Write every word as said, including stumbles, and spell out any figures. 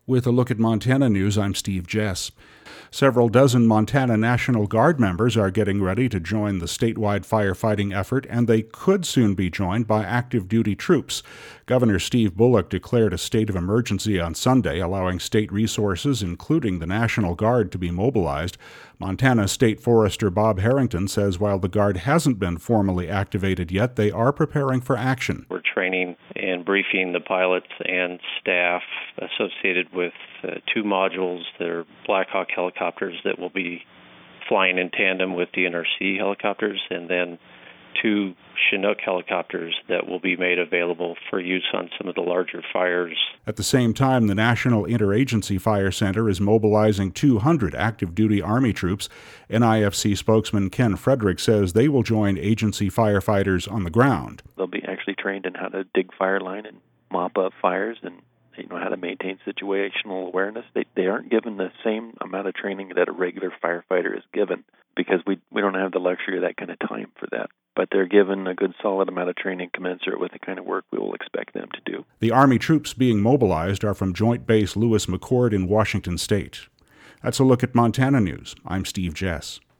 With a look at Montana news, I'm Steve Jess. Several dozen Montana National Guard members are getting ready to join the statewide firefighting effort, and they could soon be joined by active duty troops. Governor Steve Bullock declared a state of emergency on Sunday, allowing state resources, including the National Guard, to be mobilized. Montana State Forester Bob Harrington says while the Guard hasn't been formally activated yet, they are preparing for action. We're training and briefing the pilots and staff associated with uh, two modules that are Black Hawk helicopters that will be flying in tandem with D N R C helicopters, and then two Chinook helicopters that will be made available for use on some of the larger fires. At the same time, the National Interagency Fire Center is mobilizing two hundred active-duty Army troops. N I F C spokesman Ken Frederick says they will join agency firefighters on the ground. They'll be actually trained in how to dig fire line and mop up fires and you know how to maintain situational awareness. They they aren't given the same amount of training that a regular firefighter is given because we we don't have the luxury of that kind of time for that. But they're given a good solid amount of training commensurate with the kind of work we will expect them to do. The Army troops being mobilized are from Joint Base Lewis McChord in Washington State. That's a look at Montana news. I'm Steve Jess.